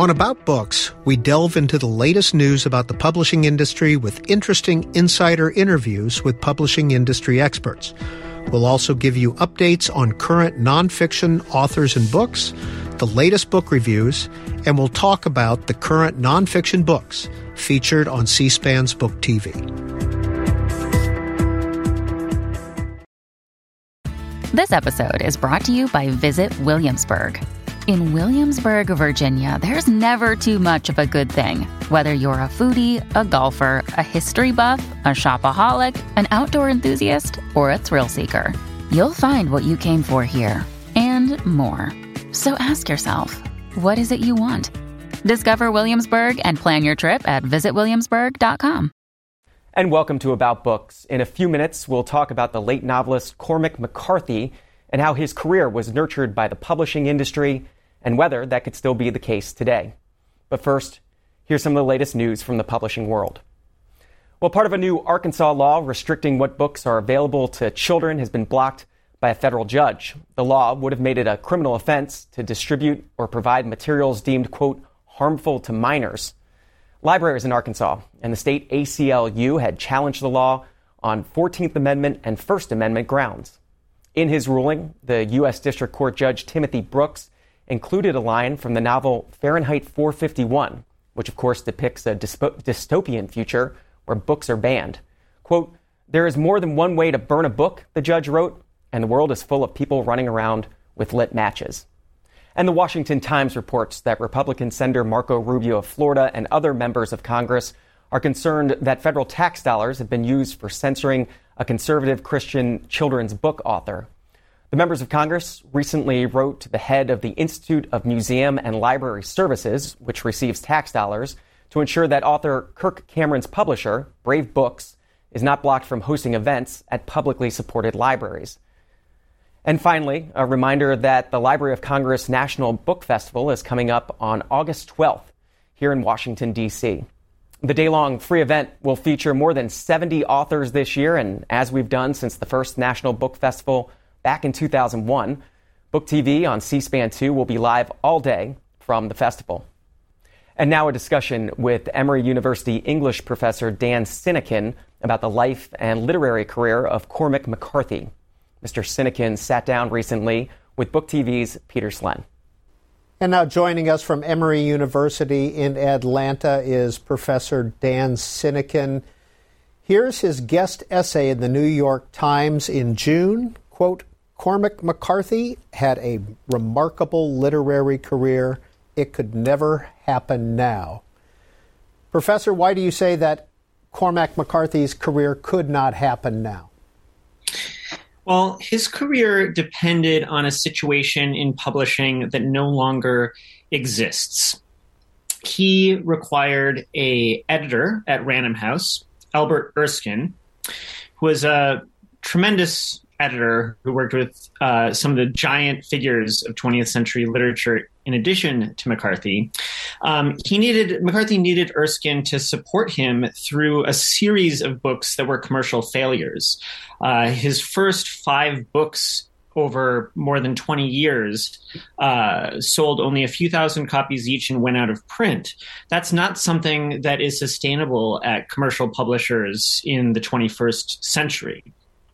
On About Books, we delve into the latest news about the publishing industry with interesting insider interviews with publishing industry experts. We'll also give you updates on current nonfiction authors and books, the latest book reviews, and we'll talk about the current nonfiction books featured on C-SPAN's Book TV. This episode is brought to you by Visit Williamsburg. In Williamsburg, Virginia, there's never too much of a good thing. Whether you're a foodie, a golfer, a history buff, a shopaholic, an outdoor enthusiast, or a thrill seeker, you'll find what you came for here and more. So ask yourself, what is it you want? Discover Williamsburg and plan your trip at visitwilliamsburg.com. And welcome to About Books. In a few minutes, we'll talk about the late novelist Cormac McCarthy and how his career was nurtured by the publishing industry and whether that could still be the case today. But first, here's some of the latest news from the publishing world. Well, part of a new Arkansas law restricting what books are available to children has been blocked by a federal judge. The law would have made it a criminal offense to distribute or provide materials deemed, quote, harmful to minors. Libraries in Arkansas and the state ACLU had challenged the law on 14th Amendment and First Amendment grounds. In his ruling, the U.S. District Court Judge Timothy Brooks included a line from the novel Fahrenheit 451, which of course depicts a dystopian future where books are banned. Quote, "There is more than one way to burn a book," the judge wrote, "and the world is full of people running around with lit matches." And the Washington Times reports that Republican Senator Marco Rubio of Florida and other members of Congress are concerned that federal tax dollars have been used for censoring a conservative Christian children's book author. The members of Congress recently wrote to the head of the Institute of Museum and Library Services, which receives tax dollars, to ensure that author Kirk Cameron's publisher, Brave Books, is not blocked from hosting events at publicly supported libraries. And finally, a reminder that the Library of Congress National Book Festival is coming up on August 12th here in Washington, D.C. The day-long free event will feature more than 70 authors this year, and as we've done since the first National Book Festival back in 2001, Book TV on C-SPAN 2 will be live all day from the festival. And now a discussion with Emory University English professor Dan Sinykin about the life and literary career of Cormac McCarthy. Mr. Sinykin sat down recently with Book TV's Peter Slen. And now joining us from Emory University in Atlanta is Professor Dan Sinykin. Here's his guest essay in the New York Times in June. Quote, "Cormac McCarthy had a remarkable literary career. It could never happen now." Professor, why do you say that Cormac McCarthy's career could not happen now? Well, his career depended on a situation in publishing that no longer exists. He required an editor at Random House, Albert Erskine, who was a tremendous editor who worked with some of the giant figures of 20th century literature in addition to McCarthy. McCarthy needed Erskine to support him through a series of books that were commercial failures. His first 5 books over more than 20 years sold only a few thousand copies each and went out of print. That's not something that is sustainable at commercial publishers in the 21st century.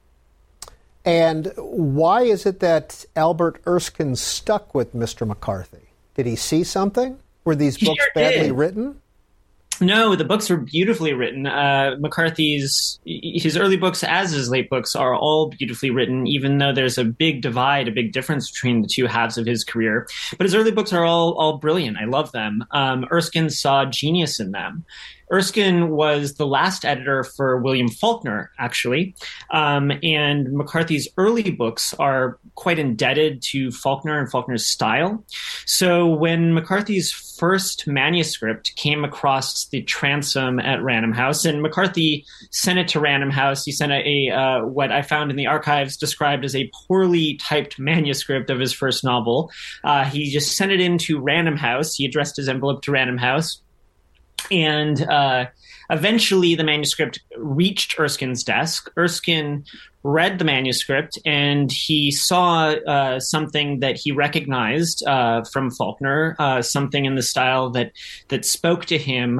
And why is it that Albert Erskine stuck with Mr. McCarthy? Did he see something? Were these books badly written? No, the books were beautifully written. McCarthy's, his early books as his late books are all beautifully written, even though there's a big divide, a big difference between the two halves of his career. But his early books are all brilliant. I love them. Erskine saw genius in them. Erskine was the last editor for William Faulkner, actually, and McCarthy's early books are quite indebted to Faulkner and Faulkner's style. So when McCarthy's first manuscript came across the transom at Random House, and McCarthy sent it to Random House, he sent a what I found in the archives described as a poorly typed manuscript of his first novel. He just sent it into Random House. He addressed his envelope to Random House. And eventually the manuscript reached Erskine's desk. Erskine read the manuscript and he saw something that he recognized from Faulkner, something in the style that spoke to him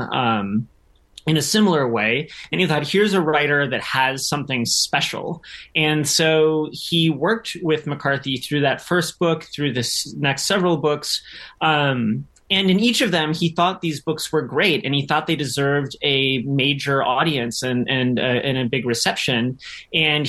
in a similar way. And he thought, here's a writer that has something special. And so he worked with McCarthy through that first book, through this next several books. And in each of them, he thought these books were great, and he thought they deserved a major audience and a big reception. And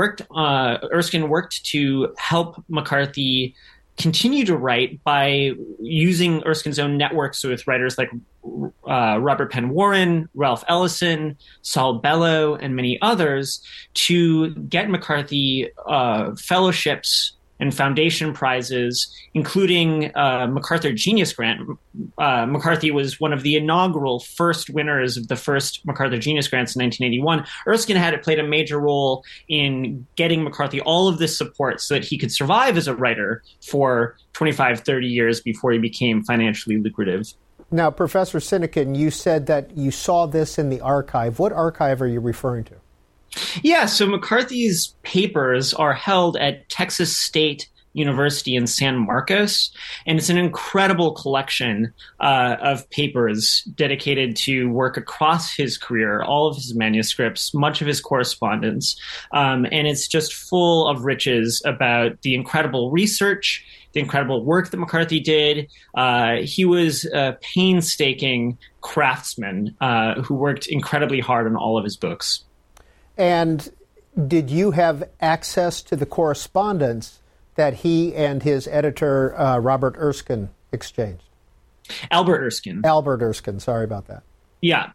Erskine worked to help McCarthy continue to write by using Erskine's own networks with writers like Robert Penn Warren, Ralph Ellison, Saul Bellow, and many others to get McCarthy fellowships and foundation prizes, including MacArthur Genius Grant. McCarthy was one of the inaugural first winners of the first MacArthur Genius Grants in 1981. Erskine had played a major role in getting McCarthy all of this support so that he could survive as a writer for 25, 30 years before he became financially lucrative. Now, Professor Sinykin, you said that you saw this in the archive. What archive are you referring to? Yeah, so McCarthy's papers are held at Texas State University in San Marcos, and it's an incredible collection of papers dedicated to work across his career, all of his manuscripts, much of his correspondence, and it's just full of riches about the incredible research, the incredible work that McCarthy did. He was a painstaking craftsman who worked incredibly hard on all of his books. And did you have access to the correspondence that he and his editor, Robert Erskine, exchanged? Albert Erskine. Albert Erskine, sorry about that. Yeah.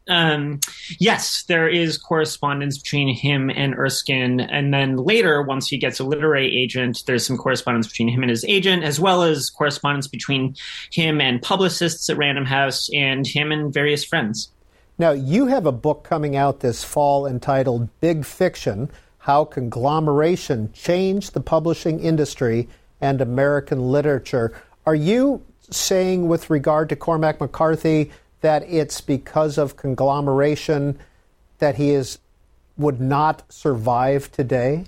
Yes, there is correspondence between him and Erskine. And then later, once he gets a literary agent, there's some correspondence between him and his agent, as well as correspondence between him and publicists at Random House and him and various friends. Now, you have a book coming out this fall entitled Big Fiction, How Conglomeration Changed the Publishing Industry and American Literature. Are you saying with regard to Cormac McCarthy that it's because of conglomeration that he would not survive today?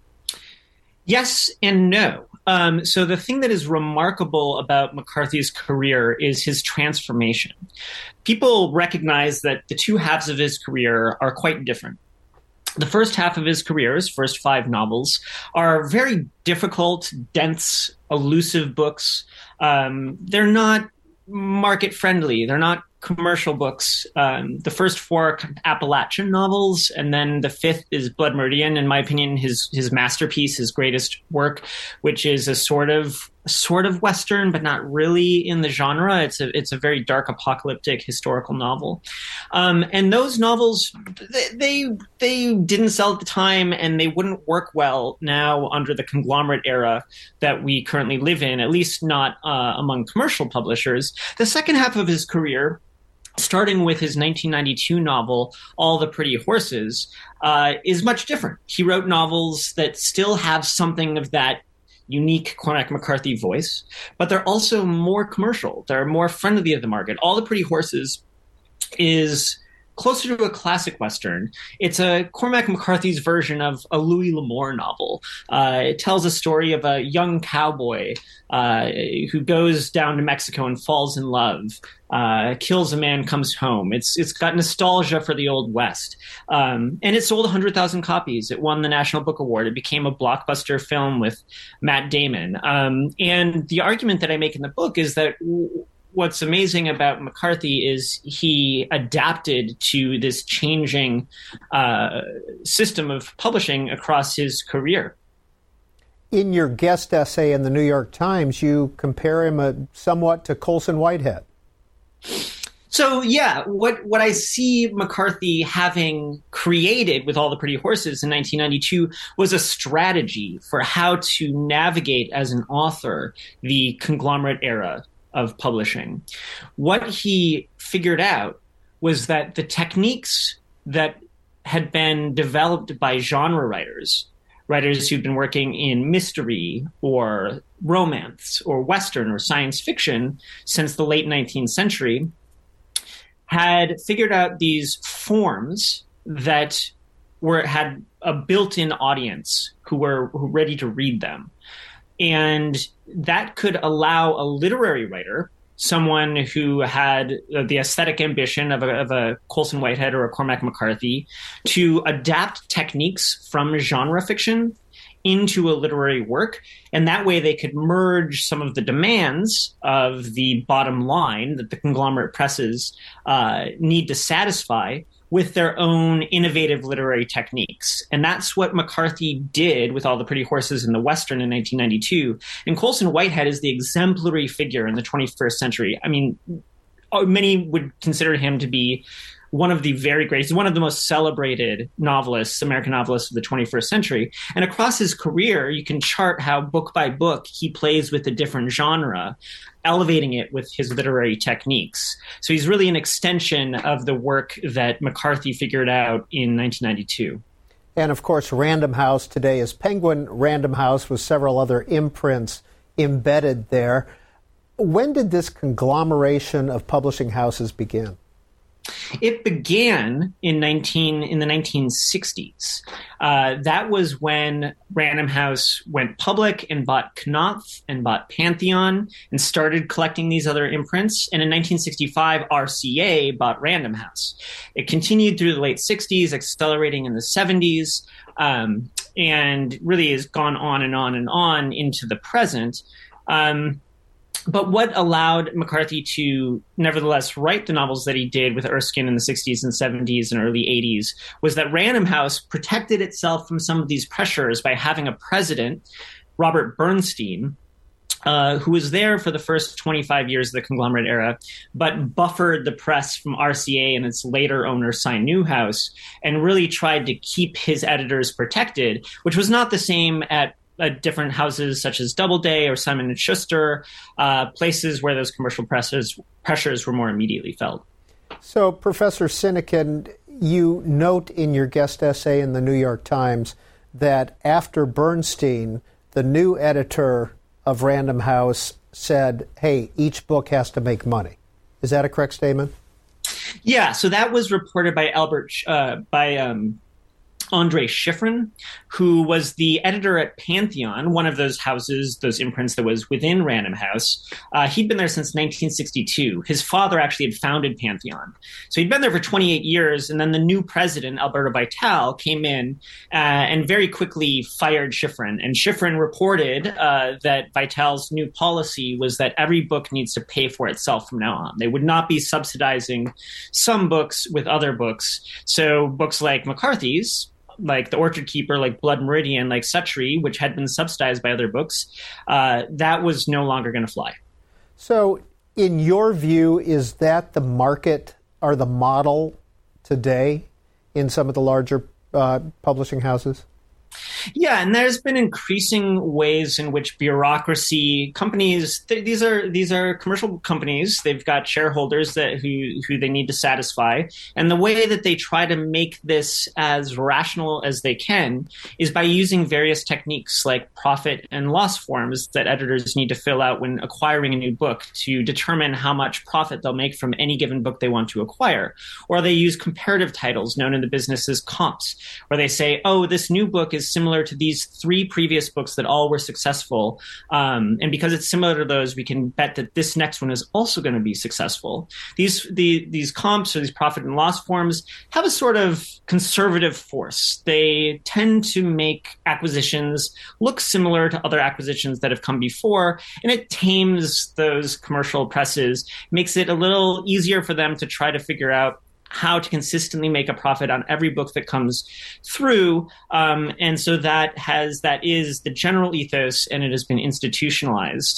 Yes and no. So the thing that is remarkable about McCarthy's career is his transformation. People recognize that the two halves of his career are quite different. The first half of his career, his first 5 novels, are very difficult, dense, elusive books. They're not market-friendly. They're not commercial books. The first 4 are Appalachian novels, and then the 5th is Blood Meridian, in my opinion, his masterpiece, his greatest work, which is a sort of Western, but not really in the genre. It's a very dark, apocalyptic historical novel. And those novels, they didn't sell at the time, and they wouldn't work well now under the conglomerate era that we currently live in, at least not among commercial publishers. The second half of his career, starting with his 1992 novel, All the Pretty Horses, is much different. He wrote novels that still have something of that unique Cormac McCarthy voice, but they're also more commercial. They're more friendly to the market. All the Pretty Horses is closer to a classic Western. It's a Cormac McCarthy's version of a Louis L'Amour novel. It tells a story of a young cowboy who goes down to Mexico and falls in love, kills a man, comes home. It's got nostalgia for the Old West. And it sold 100,000 copies. It won the National Book Award. It became a blockbuster film with Matt Damon. And the argument that I make in the book is that what's amazing about McCarthy is he adapted to this changing system of publishing across his career. In your guest essay in the New York Times, you compare him somewhat to Colson Whitehead. So, yeah, what I see McCarthy having created with All the Pretty Horses in 1992 was a strategy for how to navigate as an author the conglomerate era of publishing. What he figured out was that the techniques that had been developed by genre writers who've been working in mystery or romance or Western or science fiction since the late 19th century, had figured out these forms that had a built-in audience who were ready to read them. And that could allow a literary writer, someone who had the aesthetic ambition of a Colson Whitehead or a Cormac McCarthy, to adapt techniques from genre fiction into a literary work. And that way they could merge some of the demands of the bottom line that the conglomerate presses need to satisfy with their own innovative literary techniques. And that's what McCarthy did with All the Pretty Horses in the Western in 1992. And Colson Whitehead is the exemplary figure in the 21st century. I mean, many would consider him to be one of the very great, he's one of the most celebrated novelists, American novelists of the 21st century. And across his career, you can chart how book by book he plays with a different genre, elevating it with his literary techniques. So he's really an extension of the work that McCarthy figured out in 1992. And of course, Random House today is Penguin Random House with several other imprints embedded there. When did this conglomeration of publishing houses begin? It began in the 1960s. That was when Random House went public and bought Knopf and bought Pantheon and started collecting these other imprints. And in 1965, RCA bought Random House. It continued through the late 60s, accelerating in the 70s, and really has gone on and on and on into the present. But what allowed McCarthy to nevertheless write the novels that he did with Erskine in the 60s and 70s and early 80s was that Random House protected itself from some of these pressures by having a president, Robert Bernstein, who was there for the first 25 years of the conglomerate era, but buffered the press from RCA and its later owner, Cy Newhouse, and really tried to keep his editors protected, which was not the same at different houses such as Doubleday or Simon & Schuster, places where those commercial pressures were more immediately felt. So, Professor Sinykin, you note in your guest essay in the New York Times that after Bernstein, the new editor of Random House said, hey, each book has to make money. Is that a correct statement? Yeah, so that was reported by Andre Schifrin, who was the editor at Pantheon, one of those houses, those imprints that was within Random House. He'd been there since 1962. His father actually had founded Pantheon. So he'd been there for 28 years, and then the new president, Alberto Vital, came in and very quickly fired Schifrin. And Schifrin reported that Vital's new policy was that every book needs to pay for itself from now on. They would not be subsidizing some books with other books. So books like McCarthy's, like The Orchard Keeper, like Blood Meridian, like Suttree, which had been subsidized by other books, that was no longer going to fly. So in your view, is that the market or the model today in some of the larger publishing houses? Yeah, and there's been increasing ways in which bureaucracy, companies, these are commercial companies. They've got shareholders who they need to satisfy, and the way that they try to make this as rational as they can is by using various techniques like profit and loss forms that editors need to fill out when acquiring a new book to determine how much profit they'll make from any given book they want to acquire. Or they use comparative titles known in the business as comps, where they say, oh, this new book is similar to these 3 previous books that all were successful. And because it's similar to those, we can bet that this next one is also going to be successful. These comps or these profit and loss forms have a sort of conservative force. They tend to make acquisitions look similar to other acquisitions that have come before, and it tames those commercial presses, makes it a little easier for them to try to figure out how to consistently make a profit on every book that comes through. And so that is the general ethos, and it has been institutionalized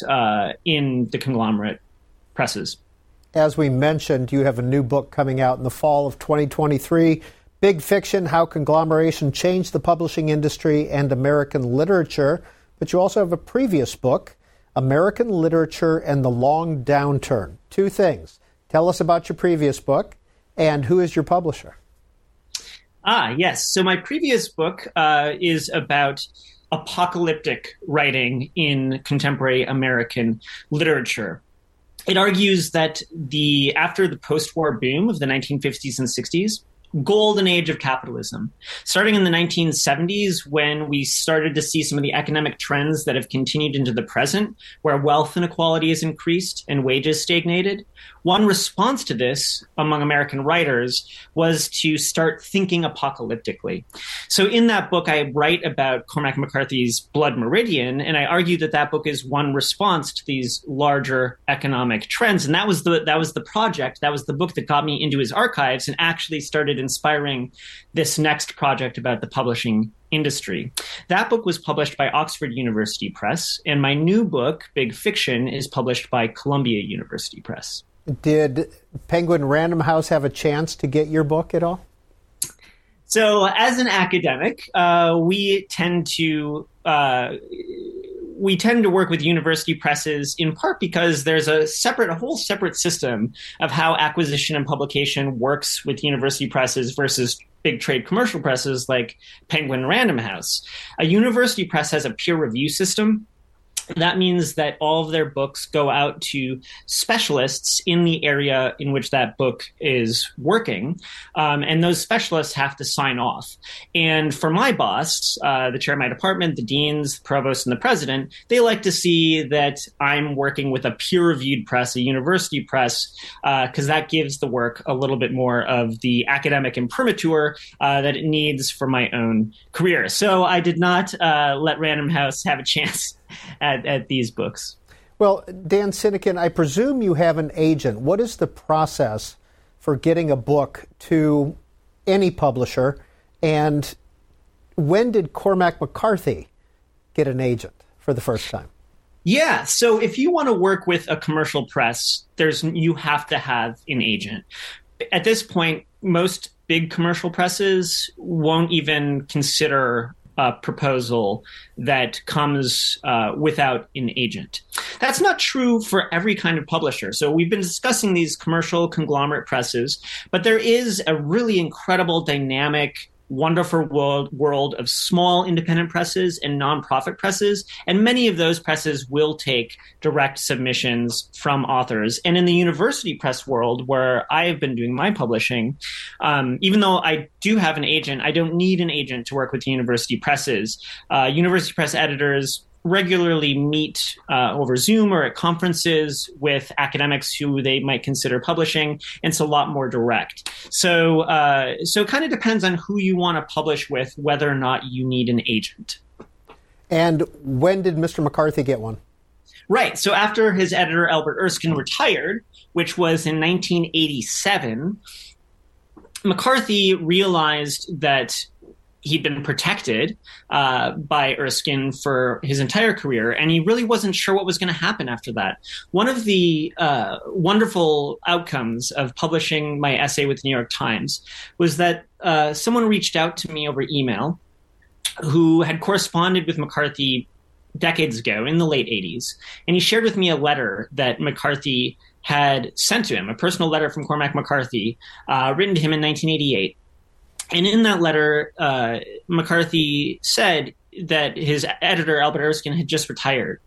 in the conglomerate presses. As we mentioned, you have a new book coming out in the fall of 2023, Big Fiction, How Conglomeration Changed the Publishing Industry and American Literature. But you also have a previous book, American Literature and the Long Downturn. 2 things. Tell us about your previous book. And who is your publisher? Yes. So my previous book is about apocalyptic writing in contemporary American literature. It argues that after the post-war boom of the 1950s and 60s, golden age of capitalism, starting in the 1970s, when we started to see some of the economic trends that have continued into the present, where wealth inequality has increased and wages stagnated. One response to this among American writers was to start thinking apocalyptically. So in that book, I write about Cormac McCarthy's Blood Meridian, and I argue that that book is one response to these larger economic trends. And that was the project, that was the book that got me into his archives and actually started inspiring this next project about the publishing industry. That book was published by Oxford University Press, and my new book, Big Fiction, is published by Columbia University Press. Did Penguin Random House have a chance to get your book at all? So, as an academic, we tend to work with university presses in part because there's a whole separate system of how acquisition and publication works with university presses versus big trade commercial presses like Penguin Random House. A university press has a peer review system. That means that all of their books go out to specialists in the area in which that book is working, and those specialists have to sign off. And for my boss, the chair of my department, the deans, the provost, and the president, they like to see that I'm working with a peer-reviewed press, a university press, because that gives the work a little bit more of the academic imprimatur that it needs for my own career. So I did not let Random House have a chance at these books. Well, Dan Sinykin, I presume you have an agent. What is the process for getting a book to any publisher? And when did Cormac McCarthy get an agent for the first time? Yeah, so if you want to work with a commercial press, you have to have an agent. At this point, most big commercial presses won't even consider a proposal that comes without an agent. That's not true for every kind of publisher. So we've been discussing these commercial conglomerate presses, but there is a really incredible, dynamic, wonderful world of small independent presses and nonprofit presses, and many of those presses will take direct submissions from authors. And in the university press world, where I have been doing my publishing, even though I do have an agent, I don't need an agent to work with university presses. University press editors regularly meet over Zoom or at conferences with academics who they might consider publishing, and it's a lot more direct. So it kind of depends on who you want to publish with, whether or not you need an agent. And when did Mr. McCarthy get one? Right. So after his editor, Albert Erskine, retired, which was in 1987, McCarthy realized that he'd been protected by Erskine for his entire career, and he really wasn't sure what was going to happen after that. One of the wonderful outcomes of publishing my essay with the New York Times was that someone reached out to me over email who had corresponded with McCarthy decades ago in the late 80s, and he shared with me a letter that McCarthy had sent to him, a personal letter from Cormac McCarthy, written to him in 1988. And in that letter, McCarthy said that his editor, Albert Erskine, had just retired.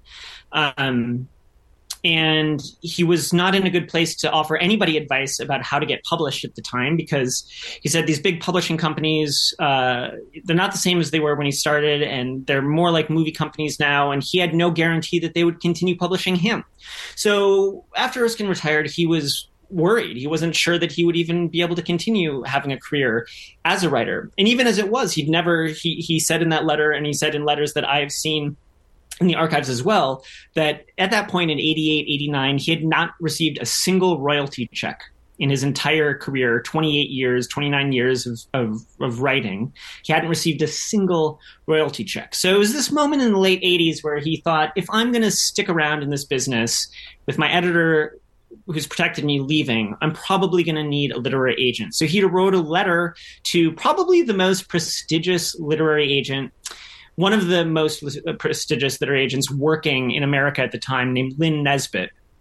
And he was not in a good place to offer anybody advice about how to get published at the time, because he said these big publishing companies, they're not the same as they were when he started, and they're more like movie companies now, and he had no guarantee that they would continue publishing him. So after Erskine retired, he was worried. He wasn't sure that he would even be able to continue having a career as a writer. And even as it was, he said in that letter, and he said in letters that I have seen in the archives as well, that at that point in 88, 89, he had not received a single royalty check in his entire career, 29 years of writing. He hadn't received a single royalty check. So it was this moment in the late 80s where he thought, if I'm going to stick around in this business with my editor who's protected me leaving, I'm probably going to need a literary agent. So he wrote a letter to probably the most prestigious literary agent, one of the most prestigious literary agents working in America at the time, named Lynn Nesbitt.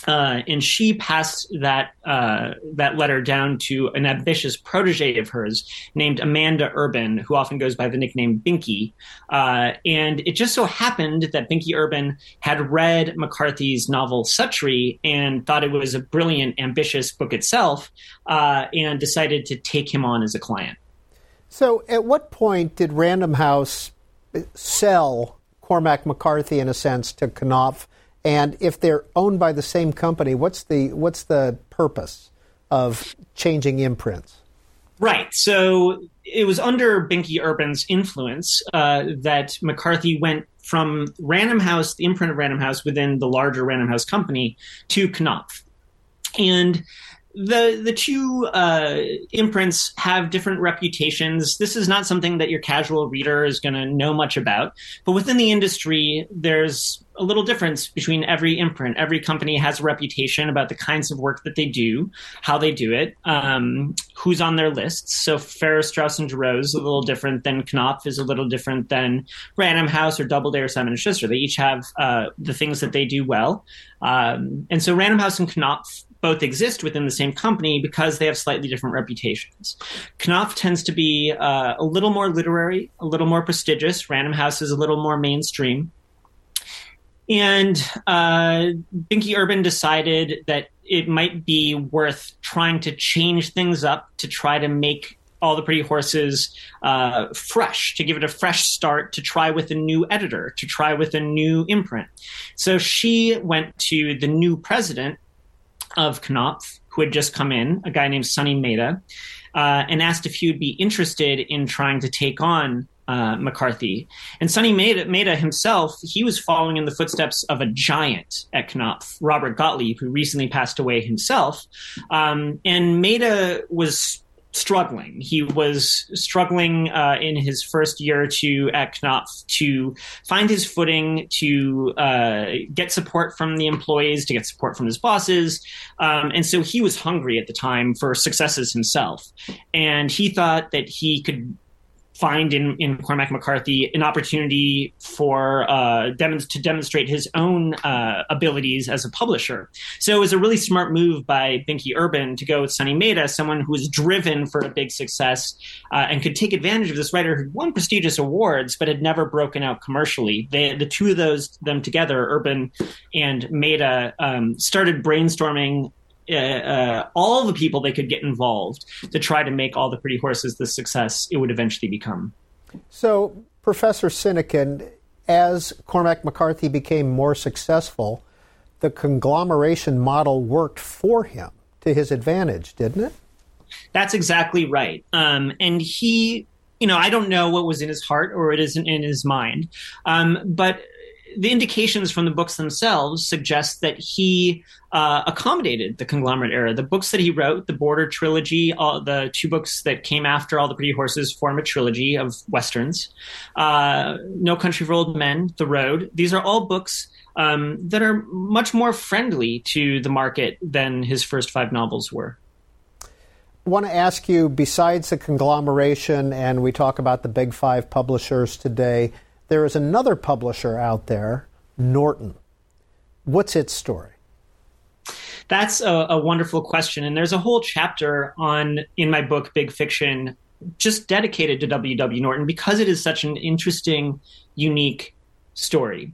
And she passed that letter down to an ambitious protege of hers named Amanda Urban, who often goes by the nickname Binky. And it just so happened that Binky Urban had read McCarthy's novel Suttree and thought it was a brilliant, ambitious book itself, and decided to take him on as a client. So at what point did Random House sell Cormac McCarthy, in a sense, to Knopf? And if they're owned by the same company, what's the purpose of changing imprints? Right. So it was under Binky Urban's influence that McCarthy went from Random House, the imprint of Random House within the larger Random House company, to Knopf. And the two imprints have different reputations. This is not something that your casual reader is going to know much about. But within the industry, there's a little difference between every imprint. Every company has a reputation about the kinds of work that they do, how they do it, who's on their lists. So Farrar, Straus & Giroux is a little different than Knopf, is a little different than Random House or Doubleday or Simon & Schuster. They each have the things that they do well. And so Random House and Knopf both exist within the same company because they have slightly different reputations. Knopf tends to be a little more literary, a little more prestigious. Random House is a little more mainstream. And Binky Urban decided that it might be worth trying to change things up to try to make All the Pretty Horses fresh, to give it a fresh start, to try with a new editor, to try with a new imprint. So she went to the new president of Knopf, who had just come in, a guy named Sonny Mehta, and asked if he would be interested in trying to take on McCarthy. And Sonny Mehta himself, he was following in the footsteps of a giant at Knopf, Robert Gottlieb, who recently passed away himself. And Mehta was struggling. He was struggling in his first year or two at Knopf to find his footing, to get support from the employees, to get support from his bosses. And so he was hungry at the time for successes himself. And he thought that he could find in Cormac McCarthy an opportunity for to demonstrate his own abilities as a publisher. So it was a really smart move by Binky Urban to go with Sonny Mehta, someone who was driven for a big success and could take advantage of this writer who won prestigious awards but had never broken out commercially. The two of them together, Urban and Mehta, started brainstorming all the people they could get involved to try to make All the Pretty Horses the success it would eventually become. So, Professor Sinykin, as Cormac McCarthy became more successful, the conglomeration model worked for him to his advantage, didn't it? That's exactly right. And he, I don't know what was in his heart or it isn't in his mind, but the indications from the books themselves suggest that he accommodated the conglomerate era. The books that he wrote, the Border trilogy, the two books that came after All the Pretty Horses form a trilogy of Westerns. No Country for Old Men, The Road. These are all books that are much more friendly to the market than his first 5 novels were. I want to ask you, besides the conglomeration, and we talk about the big 5 publishers today, there is another publisher out there, Norton. What's its story? That's a wonderful question. And there's a whole chapter in my book, Big Fiction, just dedicated to W.W. Norton because it is such an interesting, unique story.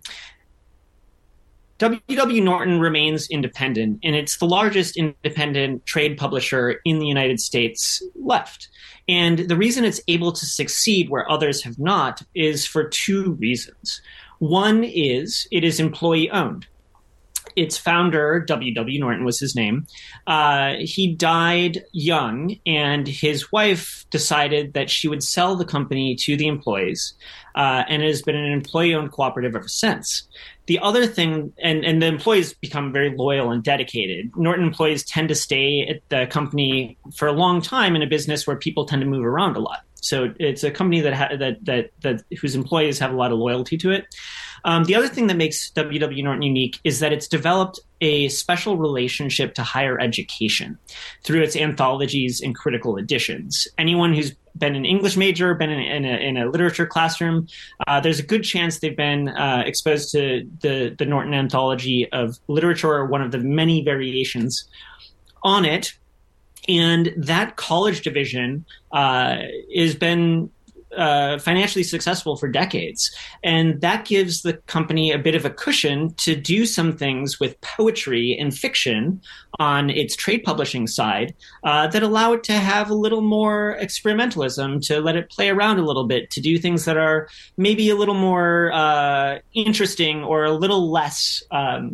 W.W. Norton remains independent, and it's the largest independent trade publisher in the United States left. And the reason it's able to succeed where others have not is for 2 reasons. One is it is employee-owned. Its founder, W.W. Norton was his name, he died young, and his wife decided that she would sell the company to the employees, and it has been an employee-owned cooperative ever since. The other thing, and the employees become very loyal and dedicated. Norton employees tend to stay at the company for a long time in a business where people tend to move around a lot. So it's a company that whose employees have a lot of loyalty to it. The other thing that makes W.W. Norton unique is that it's developed a special relationship to higher education through its anthologies and critical editions. Anyone who's been an English major, been in a literature classroom, there's a good chance they've been exposed to the Norton Anthology of Literature, or one of the many variations on it. And that college division has been financially successful for decades. And that gives the company a bit of a cushion to do some things with poetry and fiction on its trade publishing side that allow it to have a little more experimentalism, to let it play around a little bit, to do things that are maybe a little more interesting or a little less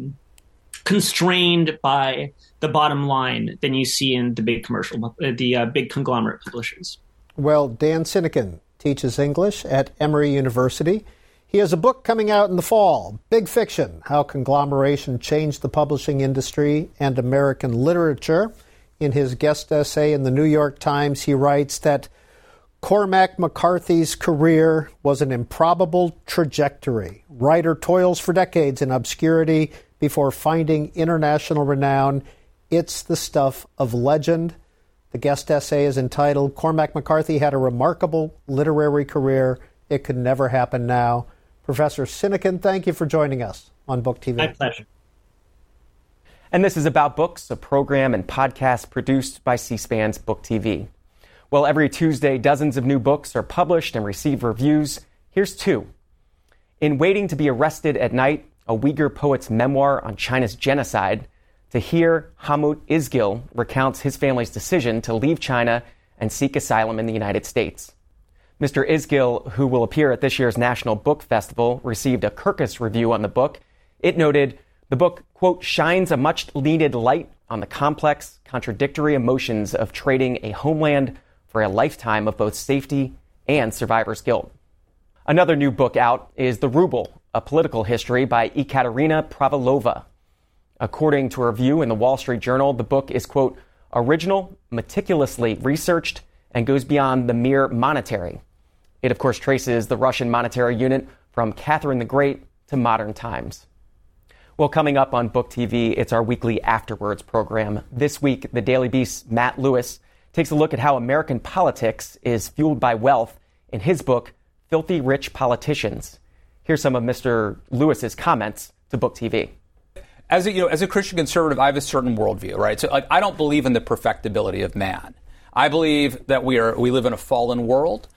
constrained by the bottom line than you see in the big big conglomerate publishers. Well, Dan Sinykin teaches English at Emory University. He has a book coming out in the fall, Big Fiction, How Conglomeration Changed the Publishing Industry and American Literature. In his guest essay in the New York Times, he writes that Cormac McCarthy's career was an improbable trajectory. Writer toils for decades in obscurity before finding international renown. It's the stuff of legend. The guest essay is entitled, Cormac McCarthy Had a Remarkable Literary Career. It Could Never Happen Now. Professor Sinykin, thank you for joining us on Book TV. My pleasure. And this is About Books, a program and podcast produced by C-SPAN's Book TV. Well, every Tuesday, dozens of new books are published and receive reviews. Here's two. In Waiting to be Arrested at Night, a Uyghur poet's memoir on China's genocide, Tahir Hammoud Izgil recounts his family's decision to leave China and seek asylum in the United States. Mr. Izgil, who will appear at this year's National Book Festival, received a Kirkus review on the book. It noted, the book, quote, shines a much-needed light on the complex, contradictory emotions of trading a homeland for a lifetime of both safety and survivor's guilt. Another new book out is The Ruble, a political history by Ekaterina Pravilova. According to a review in the Wall Street Journal, the book is, quote, original, meticulously researched, and goes beyond the mere monetary. It, of course, traces the Russian monetary unit from Catherine the Great to modern times. Well, coming up on Book TV, it's our weekly Afterwards program. This week, the Daily Beast's Matt Lewis takes a look at how American politics is fueled by wealth in his book, Filthy Rich Politicians. Here's some of Mr. Lewis's comments to Book TV. As a Christian conservative, I have a certain worldview, right? So, I don't believe in the perfectibility of man. I believe that we live in a fallen world,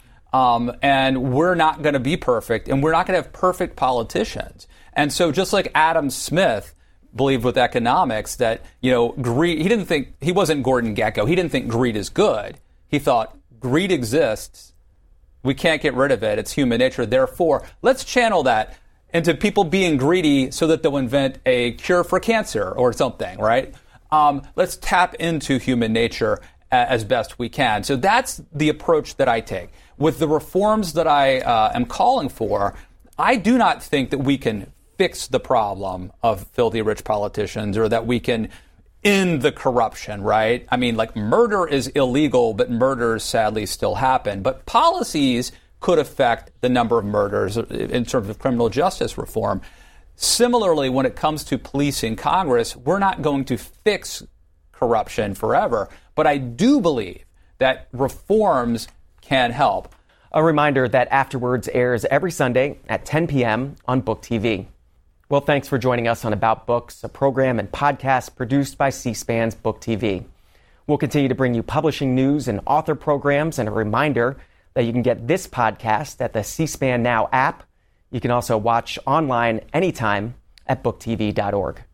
and we're not going to be perfect, and we're not going to have perfect politicians. And so, just like Adam Smith believed with economics that greed, he wasn't Gordon Gekko. He didn't think greed is good. He thought greed exists. We can't get rid of it. It's human nature. Therefore, let's channel that into people being greedy so that they'll invent a cure for cancer or something, right? Let's tap into human nature as best we can. So that's the approach that I take. With the reforms that I am calling for, I do not think that we can fix the problem of filthy rich politicians or that we can end the corruption, right? I mean, like, murder is illegal, but murders sadly still happen. But policies could affect the number of murders in terms of criminal justice reform. Similarly, when it comes to policing Congress, we're not going to fix corruption forever. But I do believe that reforms can help. A reminder that Afterwards airs every Sunday at 10 p.m. on Book TV. Well, thanks for joining us on About Books, a program and podcast produced by C-SPAN's Book TV. We'll continue to bring you publishing news and author programs, and a reminder that you can get this podcast at the C-SPAN Now app. You can also watch online anytime at booktv.org.